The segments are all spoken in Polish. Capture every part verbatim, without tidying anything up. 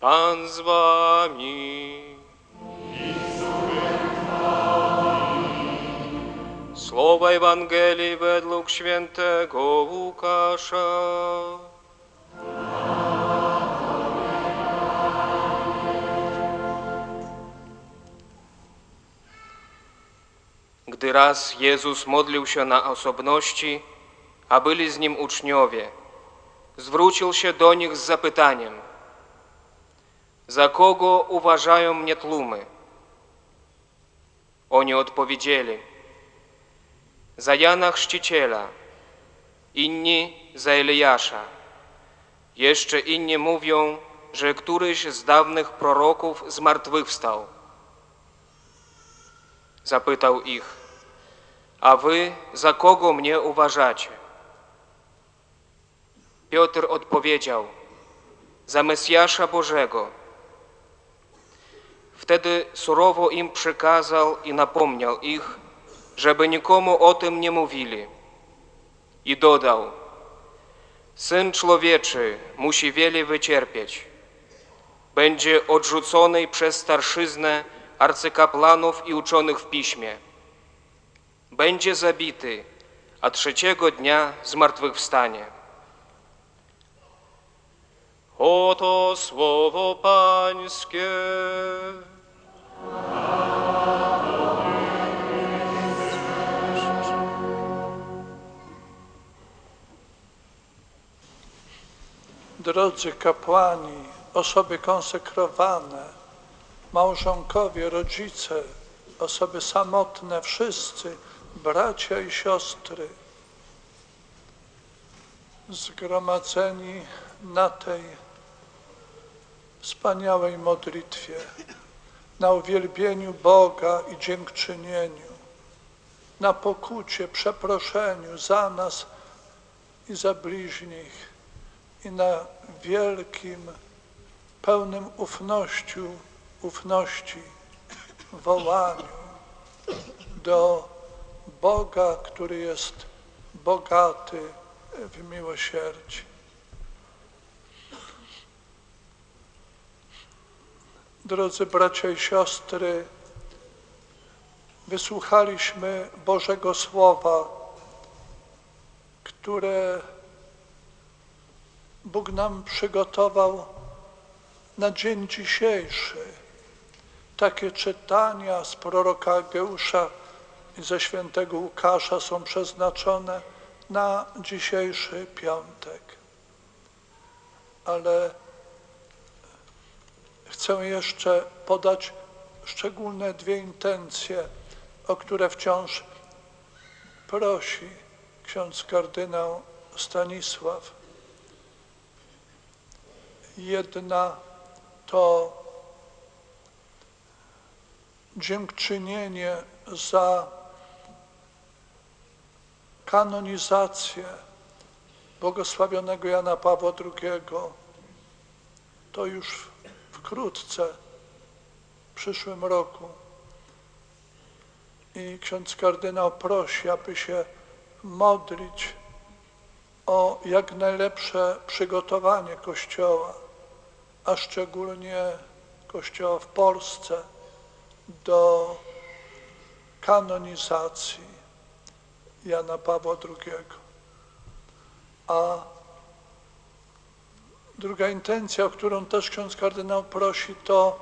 Pan z wami. Słowa Ewangelii według świętego Łukasza. Gdy raz Jezus modlił się na osobności, a byli z Nim uczniowie, zwrócił się do nich z zapytaniem: za kogo uważają mnie tłumy? Oni odpowiedzieli: za Jana Chrzciciela, inni za Eliasza. Jeszcze inni mówią, że któryś z dawnych proroków zmartwychwstał. Zapytał ich: a wy za kogo mnie uważacie? Piotr odpowiedział: za Mesjasza Bożego. Wtedy surowo im przykazał i napomniał ich, żeby nikomu o tym nie mówili. I dodał: Syn Człowieczy musi wiele wycierpieć. Będzie odrzucony przez starszyznę, arcykapłanów i uczonych w piśmie. Będzie zabity, a trzeciego dnia zmartwychwstanie. Oto słowo Pańskie. Drodzy kapłani, osoby konsekrowane, małżonkowie, rodzice, osoby samotne, wszyscy, bracia i siostry, zgromadzeni na tej wspaniałej modlitwie, na uwielbieniu Boga i dziękczynieniu, na pokucie, przeproszeniu za nas i za bliźnich, i na wielkim, pełnym ufności, ufności wołaniu do Boga, który jest bogaty w miłosierdzie. Drodzy bracia i siostry, wysłuchaliśmy Bożego Słowa, które Bóg nam przygotował na dzień dzisiejszy. Takie czytania z proroka Ageusza i ze świętego Łukasza są przeznaczone na dzisiejszy piątek. Ale chcę jeszcze podać szczególne dwie intencje, o które wciąż prosi ksiądz kardynał Stanisław. Jedna to dziękczynienie za kanonizację błogosławionego Jana Pawła drugiego. To już wkrótce, w przyszłym roku. I ksiądz kardynał prosi, aby się modlić o jak najlepsze przygotowanie Kościoła, a szczególnie Kościoła w Polsce, do kanonizacji Jana Pawła drugiego. A druga intencja, o którą też ksiądz kardynał prosi, to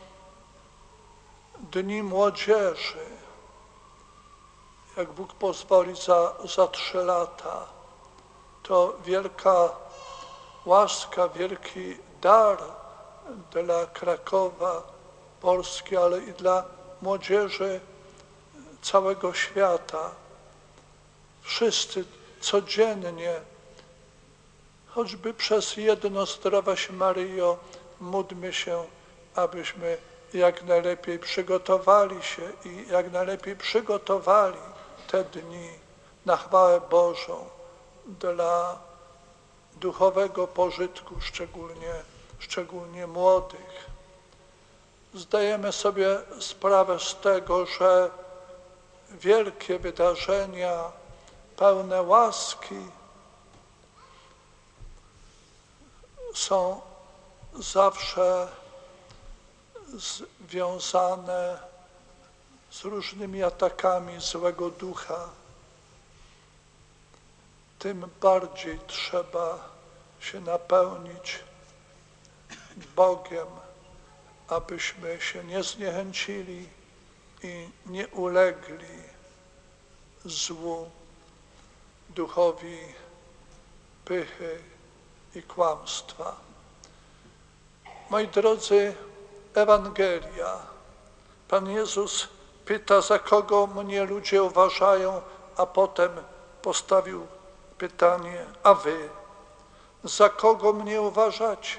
Dni Młodzieży. Jak Bóg pozwoli, za, za trzy lata. To wielka łaska, wielki dar dla Krakowa, Polski, ale i dla młodzieży całego świata. Wszyscy codziennie, choćby przez jedno Zdrowaś Maryjo, módlmy się, abyśmy jak najlepiej przygotowali się i jak najlepiej przygotowali te dni na chwałę Bożą dla duchowego pożytku, szczególnie, szczególnie młodych. Zdajemy sobie sprawę z tego, że wielkie wydarzenia, pełne łaski są zawsze związane z różnymi atakami złego ducha, tym bardziej trzeba się napełnić Bogiem, abyśmy się nie zniechęcili i nie ulegli złu, duchowi pychy i kłamstwa. Moi drodzy, Ewangelia. Pan Jezus pyta, za kogo mnie ludzie uważają, a potem postawił pytanie, a wy, za kogo mnie uważacie?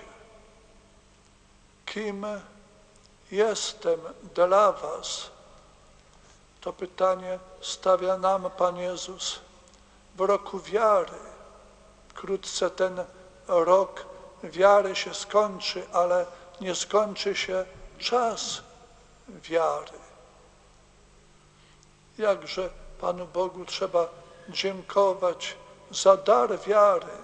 Kim jestem dla was? To pytanie stawia nam Pan Jezus w roku wiary. Wkrótce ten rok wiary się skończy, ale nie skończy się czas wiary. Jakże Panu Bogu trzeba dziękować za dar wiary,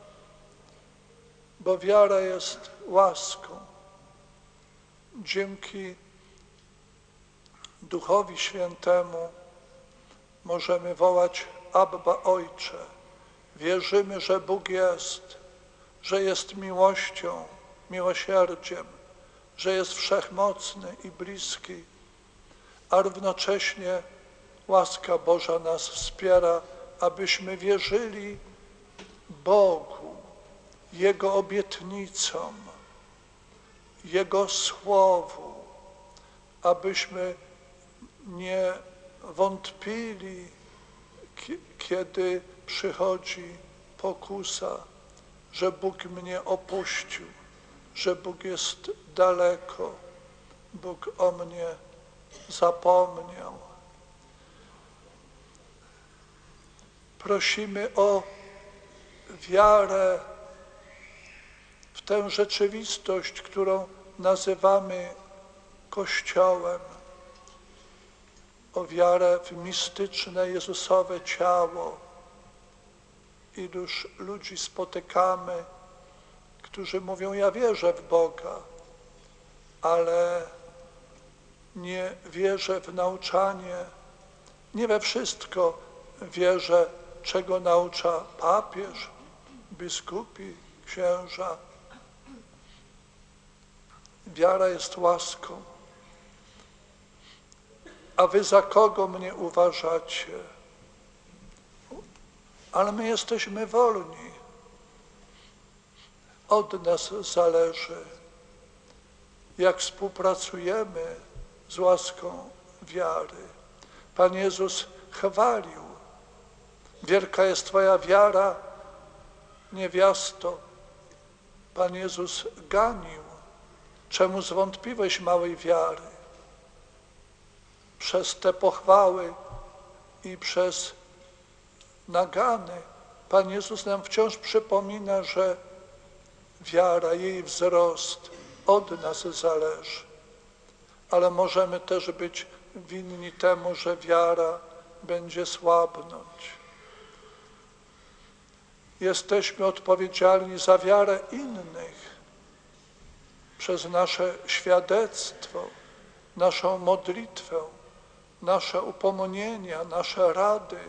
bo wiara jest łaską. Dzięki Duchowi Świętemu możemy wołać Abba Ojcze. Wierzymy, że Bóg jest, że jest miłością, miłosierdziem, że jest wszechmocny i bliski, a równocześnie łaska Boża nas wspiera, abyśmy wierzyli Bogu, Jego obietnicom, Jego Słowu, abyśmy nie wątpili, kiedy przychodzi pokusa, że Bóg mnie opuścił, że Bóg jest daleko, Bóg o mnie zapomniał. Prosimy o wiarę w tę rzeczywistość, którą nazywamy Kościołem, o wiarę w mistyczne Jezusowe ciało. Iluż ludzi spotykamy, którzy mówią, ja wierzę w Boga, ale nie wierzę w nauczanie, nie we wszystko wierzę, czego naucza papież, biskupi, księża. Wiara jest łaską. A wy za kogo mnie uważacie? Ale my jesteśmy wolni. Od nas zależy, jak współpracujemy z łaską wiary. Pan Jezus chwalił. Wielka jest Twoja wiara, niewiasto. Pan Jezus ganił. Czemu zwątpiłeś małej wiary? Przez te pochwały i przez nagany Pan Jezus nam wciąż przypomina, że wiara, jej wzrost od nas zależy. Ale możemy też być winni temu, że wiara będzie słabnąć. Jesteśmy odpowiedzialni za wiarę innych przez nasze świadectwo, naszą modlitwę, nasze upomnienia, nasze rady.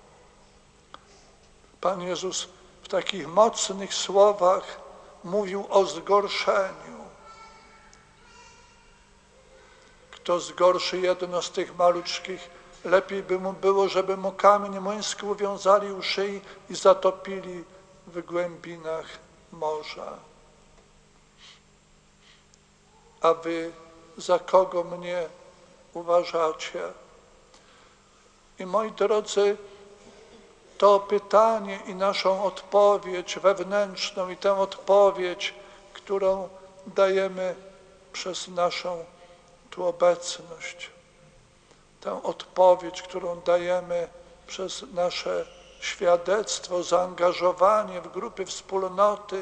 Pan Jezus w takich mocnych słowach mówił o zgorszeniu. Kto zgorszy jedno z tych maluczkich, lepiej by mu było, żeby mu kamień młyński uwiązali u szyi i zatopili w głębinach morza. A wy za kogo mnie uważacie? I moi drodzy, to pytanie i naszą odpowiedź wewnętrzną i tę odpowiedź, którą dajemy przez naszą tu obecność, tę odpowiedź, którą dajemy przez nasze świadectwo, zaangażowanie w grupy wspólnoty,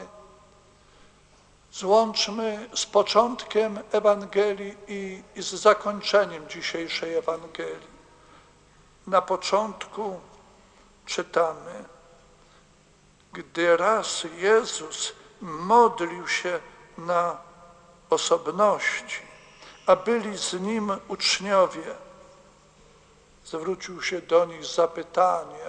złączmy z początkiem Ewangelii i, i z zakończeniem dzisiejszej Ewangelii. Na początku czytamy, gdy raz Jezus modlił się na osobności, a byli z nim uczniowie. Zwrócił się do nich z zapytaniem: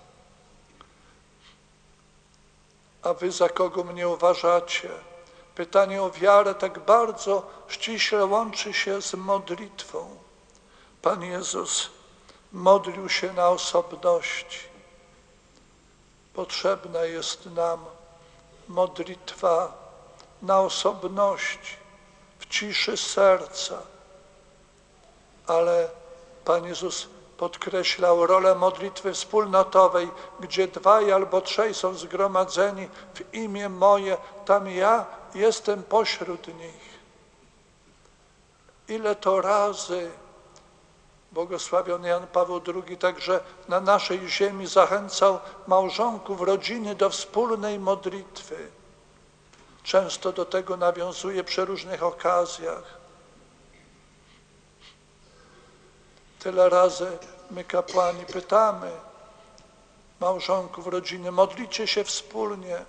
a wy za kogo mnie uważacie? Pytanie o wiarę tak bardzo ściśle łączy się z modlitwą. Pan Jezus modlił się na osobności. Potrzebna jest nam modlitwa na osobności, w ciszy serca. Ale Pan Jezus podkreślał rolę modlitwy wspólnotowej, gdzie dwaj albo trzej są zgromadzeni w imię moje, tam ja jestem pośród nich. Ile to razy błogosławiony Jan Paweł drugi także na naszej ziemi zachęcał małżonków, rodziny do wspólnej modlitwy. Często do tego nawiązuje przy różnych okazjach. Tyle razy my, kapłani, pytamy małżonków, rodziny: modlicie się wspólnie?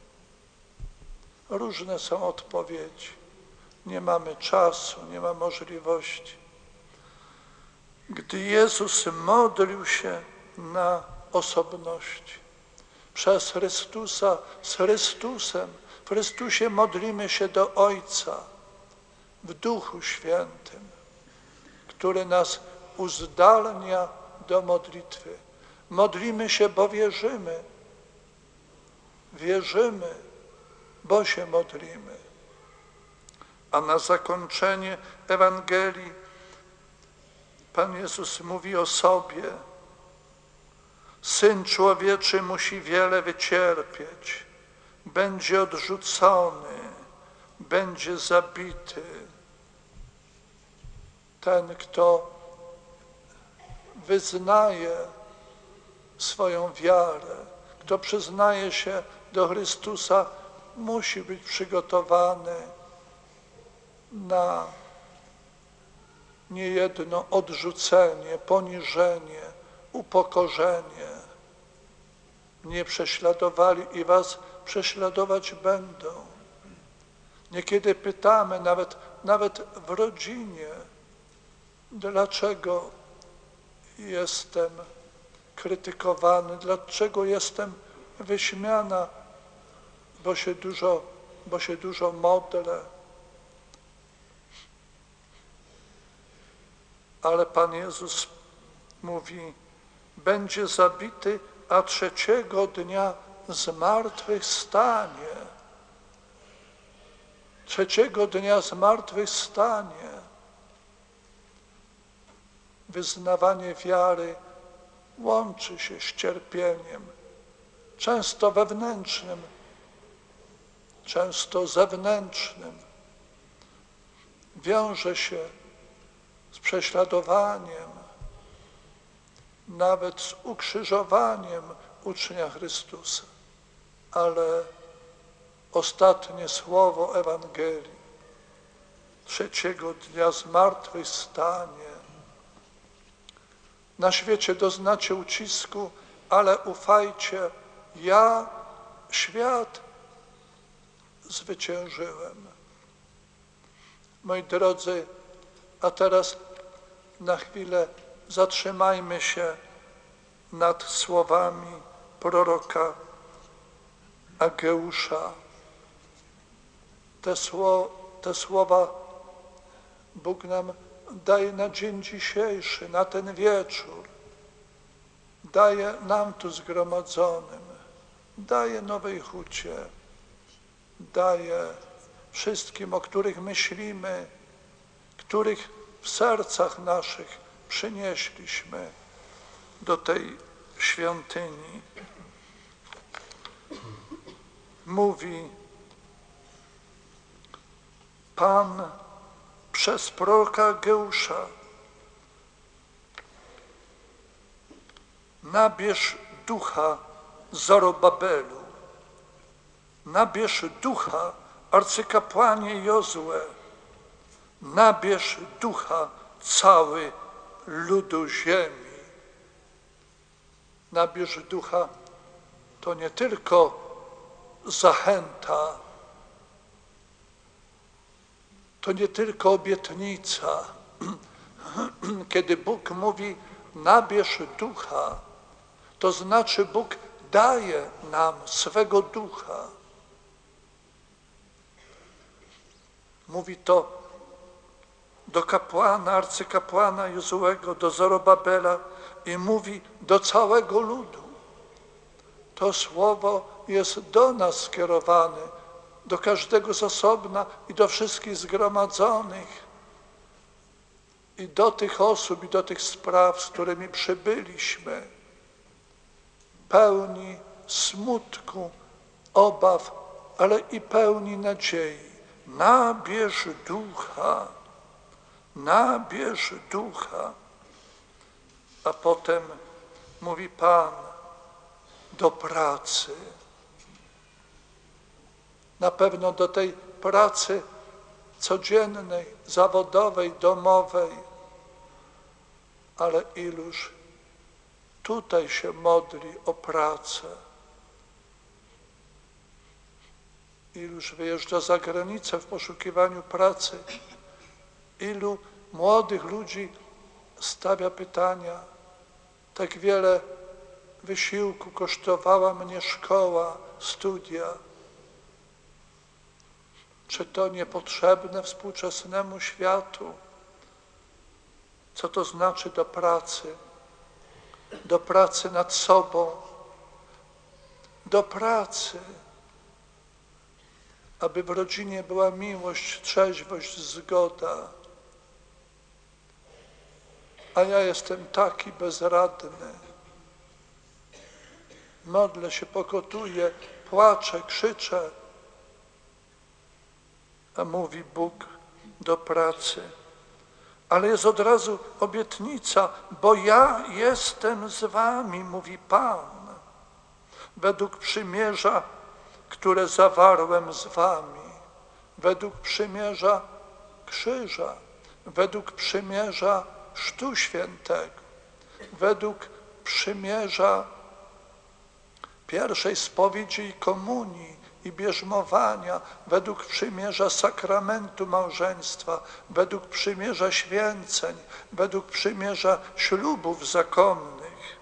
Różne są odpowiedzi. Nie mamy czasu, nie ma możliwości. Gdy Jezus modlił się na osobności, przez Chrystusa, z Chrystusem, w Chrystusie modlimy się do Ojca w Duchu Świętym, który nas uzdalnia do modlitwy. Modlimy się, bo wierzymy. Wierzymy, bo się modlimy. A na zakończenie Ewangelii Pan Jezus mówi o sobie: Syn Człowieczy musi wiele wycierpieć, będzie odrzucony, będzie zabity. Ten, kto wyznaje swoją wiarę, kto przyznaje się do Chrystusa, musi być przygotowany na niejedno odrzucenie, poniżenie, upokorzenie. Mnie prześladowali i was prześladować będą. Niekiedy pytamy, nawet, nawet w rodzinie, dlaczego jestem krytykowany, dlaczego jestem wyśmiana, bo się dużo, bo się dużo modlę. Ale Pan Jezus mówi: będzie zabity, a trzeciego dnia zmartwychwstanie. Trzeciego dnia zmartwychwstanie. Wyznawanie wiary łączy się z cierpieniem, często wewnętrznym, często zewnętrznym. Wiąże się z prześladowaniem, nawet z ukrzyżowaniem ucznia Chrystusa. Ale ostatnie słowo Ewangelii: trzeciego dnia zmartwychwstanie. Na świecie doznacie ucisku, ale ufajcie, ja świat zwyciężyłem. Moi drodzy, a teraz na chwilę zatrzymajmy się nad słowami proroka Ageusza. Te, sło, te słowa Bóg nam daje na dzień dzisiejszy, na ten wieczór. Daje nam tu zgromadzonym, daje Nowej Hucie, daje wszystkim, o których myślimy, których w sercach naszych przynieśliśmy do tej świątyni. Mówi Pan przez proroka Ageusza: nabierz ducha Zorobabelu, nabierz ducha arcykapłanie Jozue, nabierz ducha cały ludu ziemi. Nabierz ducha to nie tylko zachęta, to nie tylko obietnica. Kiedy Bóg mówi nabierz ducha, to znaczy Bóg daje nam swego ducha. Mówi to do kapłana, arcykapłana Jozuego, do Zorobabela i mówi do całego ludu. To słowo jest do nas skierowane, do każdego z osobna i do wszystkich zgromadzonych. I do tych osób, i do tych spraw, z którymi przybyliśmy, pełni smutku, obaw, ale i pełni nadziei. Nabierz ducha, nabierz ducha. A potem mówi Pan, do pracy. Na pewno do tej pracy codziennej, zawodowej, domowej, ale iluż tutaj się modli o pracę. Iluż wyjeżdża za granicę w poszukiwaniu pracy. Ilu młodych ludzi stawia pytania. Tak wiele wysiłku kosztowała mnie szkoła, studia. Czy to niepotrzebne współczesnemu światu? Co to znaczy do pracy? Do pracy nad sobą, do pracy, aby w rodzinie była miłość, trzeźwość, zgoda. A ja jestem taki bezradny. Modlę się, pokotuję, płaczę, krzyczę. A mówi Bóg do pracy. Ale jest od razu obietnica, bo ja jestem z wami, mówi Pan, według przymierza, które zawarłem z wami, według przymierza krzyża, według przymierza Chrztu Świętego, według przymierza pierwszej spowiedzi i komunii i bierzmowania, według przymierza sakramentu małżeństwa, według przymierza święceń, według przymierza ślubów zakonnych.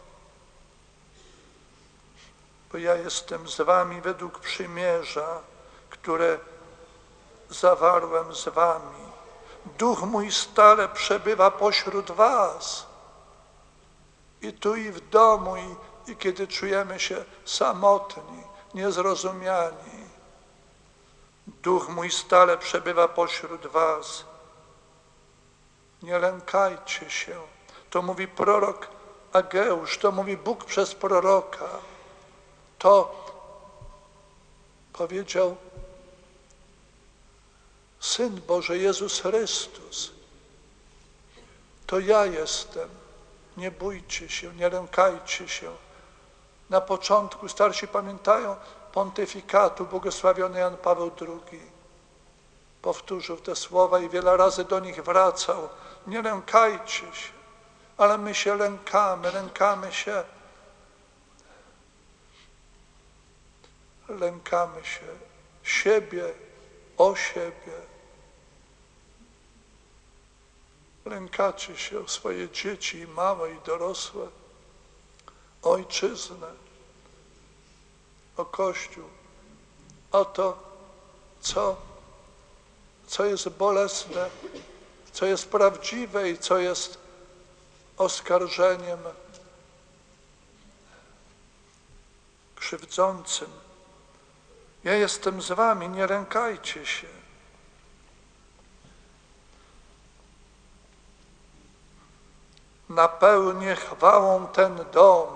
Bo ja jestem z wami według przymierza, które zawarłem z wami. Duch mój stale przebywa pośród was. I tu, i w domu, i, i kiedy czujemy się samotni, niezrozumiani. Duch mój stale przebywa pośród was. Nie lękajcie się. To mówi prorok Ageusz, to mówi Bóg przez proroka. To powiedział Syn Boży, Jezus Chrystus. To ja jestem. Nie bójcie się, nie lękajcie się. Na początku starsi pamiętają pontyfikatu błogosławiony Jan Paweł drugi. Powtórzył te słowa i wiele razy do nich wracał. Nie lękajcie się, ale my się lękamy, lękamy się. Lękamy się siebie, o siebie. Lękacie się o swoje dzieci, i małe, i dorosłe, o ojczyznę, o Kościół, o to, co, co jest bolesne, co jest prawdziwe i co jest oskarżeniem krzywdzącym. Ja jestem z wami, nie lękajcie się. Napełnię chwałą ten dom.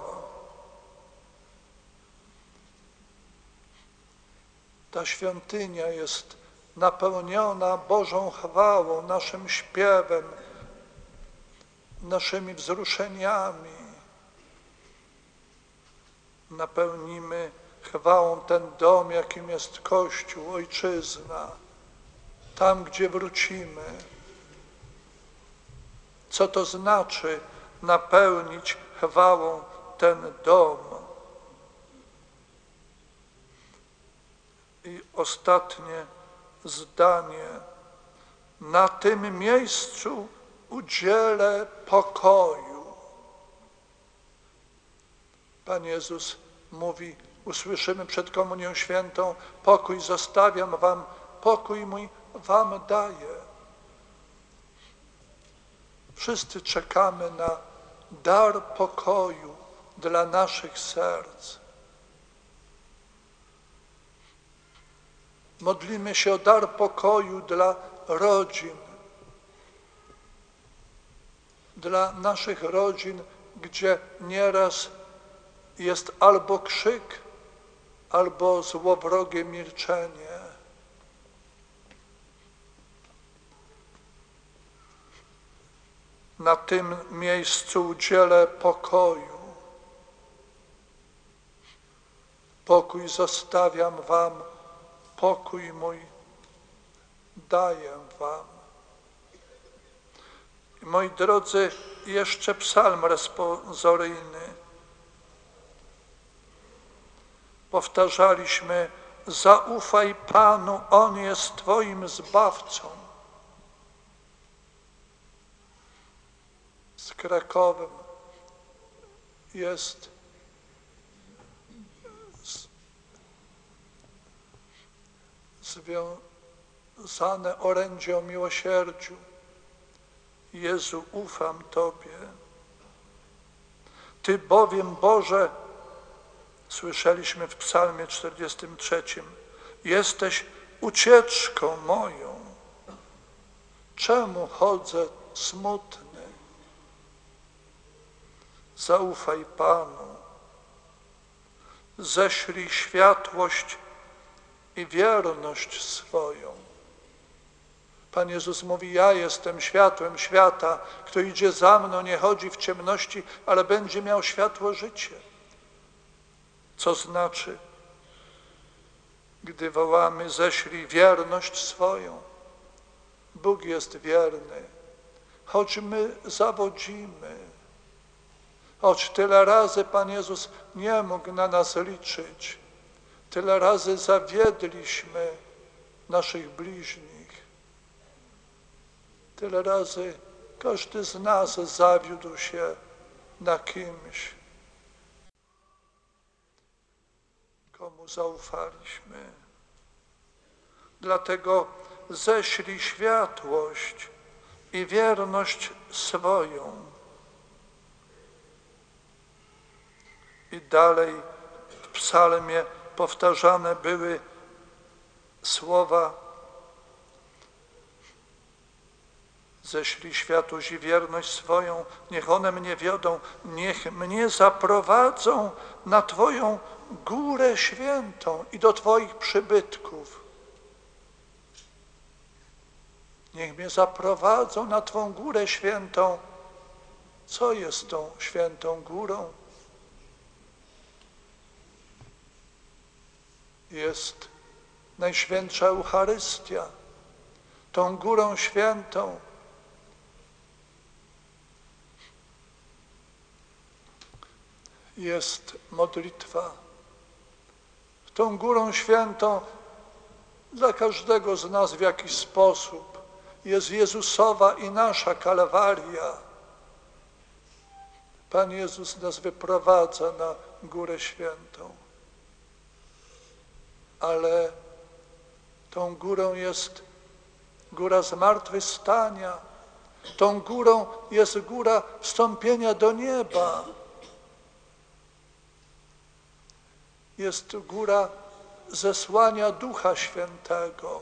Ta świątynia jest napełniona Bożą chwałą, naszym śpiewem, naszymi wzruszeniami. Napełnimy chwałą ten dom, jakim jest Kościół, ojczyzna, tam, gdzie wrócimy. Co to znaczy napełnić chwałą ten dom? I ostatnie zdanie na tym miejscu udzielę pokoju. Pan Jezus mówi, usłyszymy przed Komunią Świętą, pokój zostawiam wam, pokój mój wam daję. Wszyscy czekamy na dar pokoju dla naszych serc. Modlimy się o dar pokoju dla rodzin, dla naszych rodzin, gdzie nieraz jest albo krzyk, albo złowrogie milczenie. Na tym miejscu udzielę pokoju. Pokój zostawiam wam, pokój mój daję wam. I moi drodzy, jeszcze psalm responsoryjny. Powtarzaliśmy, zaufaj Panu, On jest Twoim zbawcą. Z Krakowem jest związane orędzie o miłosierdziu. Jezu, ufam Tobie. Ty bowiem, Boże, słyszeliśmy w psalmie czterdziestym trzecim, jesteś ucieczką moją. Czemu chodzę smutny? Zaufaj Panu. Ześlij światłość i wierność swoją. Pan Jezus mówi, ja jestem światłem świata, kto idzie za mną, nie chodzi w ciemności, ale będzie miał światło życie. Co znaczy, gdy wołamy, ześlij wierność swoją. Bóg jest wierny, choć my zawodzimy, choć tyle razy Pan Jezus nie mógł na nas liczyć, tyle razy zawiedliśmy naszych bliźnich, tyle razy każdy z nas zawiódł się na kimś, komu zaufaliśmy. Dlatego ześlij światłość i wierność swoją. I dalej w psalmie powtarzane były słowa ześlij światłość i wierność swoją, niech one mnie wiodą, niech mnie zaprowadzą na Twoją górę świętą i do Twoich przybytków. Niech mnie zaprowadzą na Twą górę świętą. Co jest tą świętą górą? Jest Najświętsza Eucharystia. Tą górą świętą jest modlitwa. Tą górą świętą dla każdego z nas w jakiś sposób jest Jezusowa i nasza Kalwaria. Pan Jezus nas wyprowadza na górę świętą. Ale tą górą jest góra zmartwychwstania. Tą górą jest góra wstąpienia do nieba. Jest góra zesłania Ducha Świętego.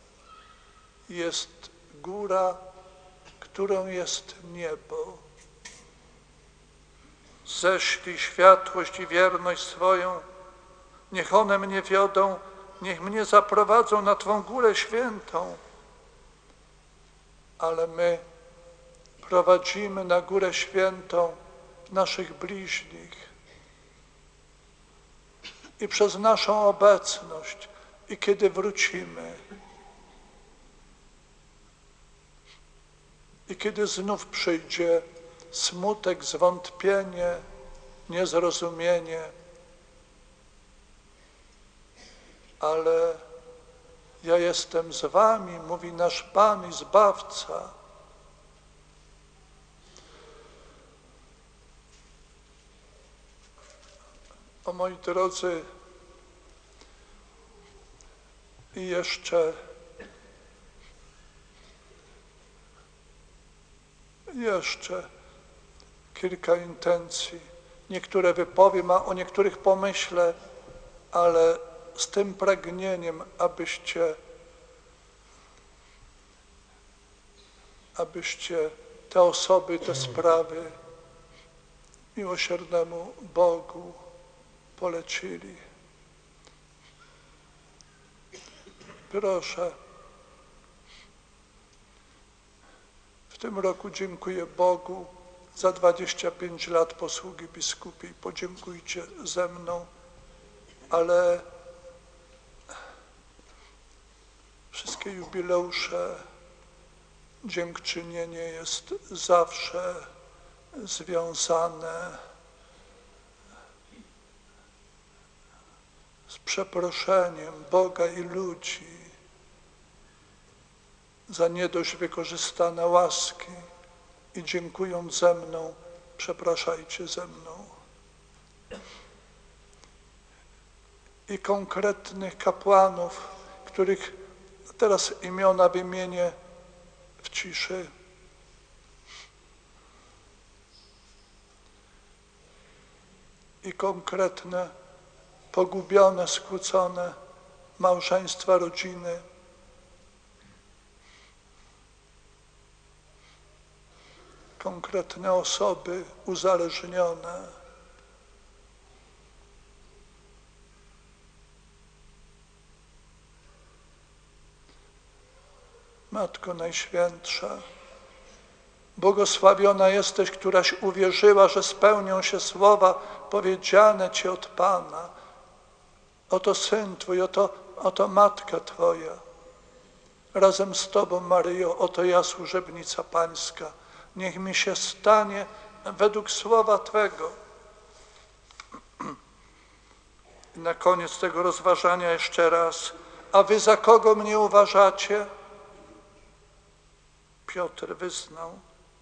Jest góra, którą jest niebo. Ześlij światłość i wierność swoją, niech one mnie wiodą, niech mnie zaprowadzą na Twą górę świętą. Ale my prowadzimy na górę świętą naszych bliźnich. I przez naszą obecność, i kiedy wrócimy, i kiedy znów przyjdzie smutek, zwątpienie, niezrozumienie, ale Ja jestem z wami, mówi nasz Pan i Zbawca. O moi drodzy, i jeszcze, jeszcze kilka intencji. Niektóre wypowiem, a o niektórych pomyślę, ale z tym pragnieniem, abyście, abyście te osoby, te sprawy miłosiernemu Bogu polecili. Proszę, w tym roku dziękuję Bogu za dwadzieścia pięć lat posługi biskupiej. Podziękujcie ze mną, ale wszystkie jubileusze, dziękczynienie jest zawsze związane z przeproszeniem Boga i ludzi za nie dość wykorzystane łaski i dziękując ze mną, przepraszajcie ze mną. I konkretnych kapłanów, których teraz imiona wymienię w ciszy. I konkretne, pogubione, skłócone małżeństwa, rodziny. Konkretne osoby uzależnione. Matko Najświętsza, błogosławiona jesteś, któraś uwierzyła, że spełnią się słowa powiedziane Ci od Pana. Oto Syn Twój, oto, oto Matka Twoja. Razem z Tobą, Maryjo, oto ja, służebnica Pańska. Niech mi się stanie według słowa Twego. I na koniec tego rozważania jeszcze raz. A wy za kogo mnie uważacie? Piotr wyznał.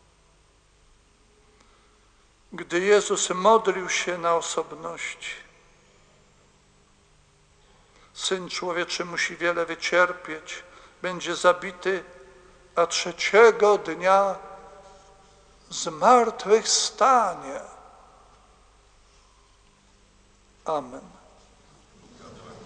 Gdy Jezus modlił się na osobności, Syn Człowieczy musi wiele wycierpieć, będzie zabity, a trzeciego dnia zmartwychwstanie. Amen.